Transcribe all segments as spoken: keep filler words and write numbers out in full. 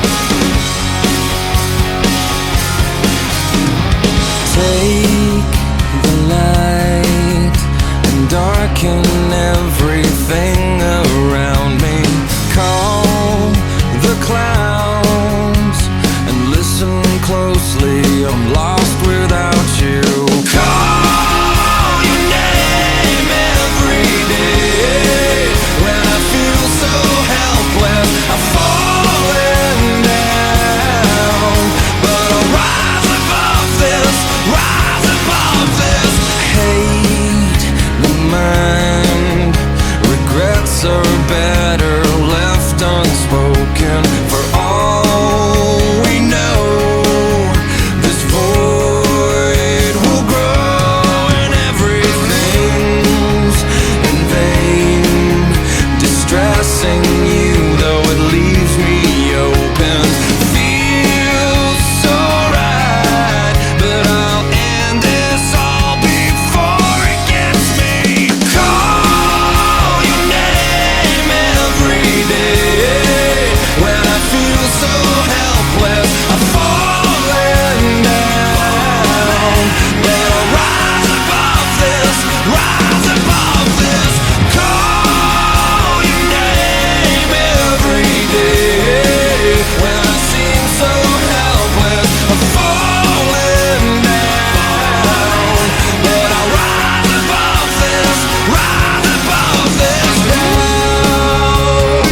Take the light and darken everything around me. Calm the clouds and listen closely. I'm lost without you. Call your name every day when I feel so helpless. I'm falling down, but I'll rise above this, rise above this. Hate the mind, regrets are better left unspoken. For all we know, this void will grow and everything's in vain. Distressing you, though it leaves me open. Feels so right, but I'll end this all before it gets me. Call your name every day when I feel so helpless. I'm falling down, but I'll rise above this, rise above this. Call your name every day when I seem so helpless. I'm falling down, but I'll rise above this, rise above this doubt.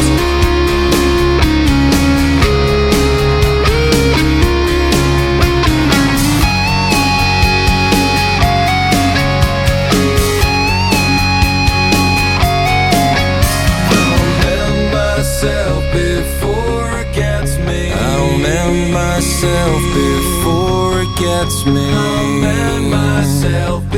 I'll mend myself before it gets me. I'll mend myself before it gets me. I'll mend myself